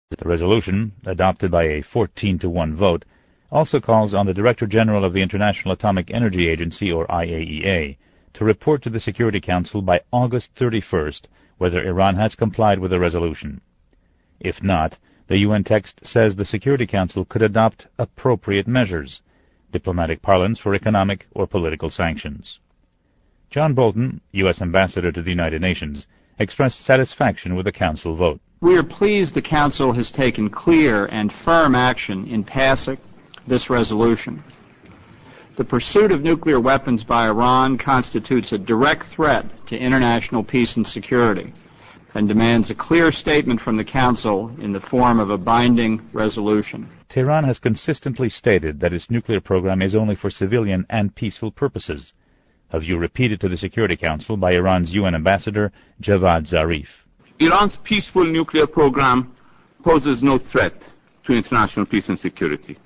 The resolution, adopted by a 14-1 vote, also calls on the Director General of the International Atomic Energy Agency, or IAEA, to report to the Security Council by August 31st whether Iran has complied with the resolution. If not, the UN text says the Security Council could adopt appropriate measures, diplomatic parlance for economic or political sanctions. John Bolton, U.S. Ambassador to the United Nations, expressed satisfaction with the Council vote. We are pleased the Council has taken clear and firm action in passing this resolution. The pursuit of nuclear weapons by Iran constitutes a direct threat to international peace and security and demands a clear statement from the Council in the form of a binding resolution. Tehran has consistently stated that its nuclear program is only for civilian and peaceful purposes, a view repeated to the Security Council by Iran's UN Ambassador Javad Zarif. Iran's peaceful nuclear program poses no threat to international peace and security,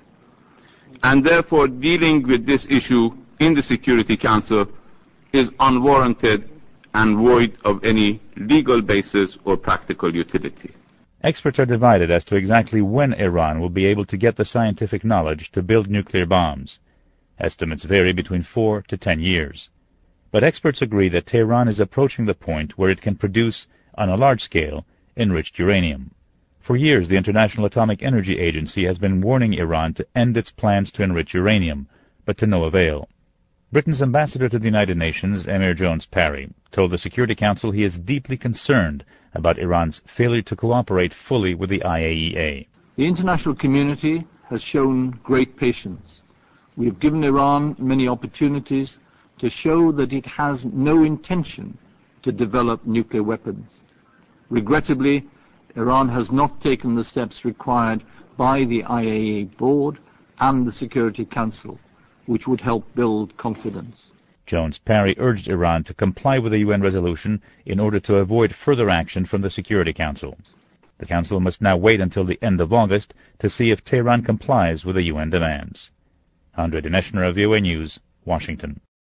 and therefore dealing with this issue in the Security Council is unwarranted and void of any legal basis or practical utility. Experts are divided as to exactly when Iran will be able to get the scientific knowledge to build nuclear bombs. Estimates vary between 4 to 10 years. But experts agree that Tehran is approaching the point where it can produce, on a large scale, enriched uranium. For years, the International Atomic Energy Agency has been warning Iran to end its plans to enrich uranium, but to no avail. Britain's ambassador to the United Nations, Emir Jones-Parry, told the Security Council he is deeply concerned about Iran's failure to cooperate fully with the IAEA. The international community has shown great patience. We have given Iran many opportunities to show that it has no intention to develop nuclear weapons. Regrettably, Iran has not taken the steps required by the IAEA board and the Security Council, which would help build confidence. Jones-Parry urged Iran to comply with the UN resolution in order to avoid further action from the Security Council. The Council must now wait until the end of August to see if Tehran complies with the UN demands. Andre Dinesh, VOA News, Washington.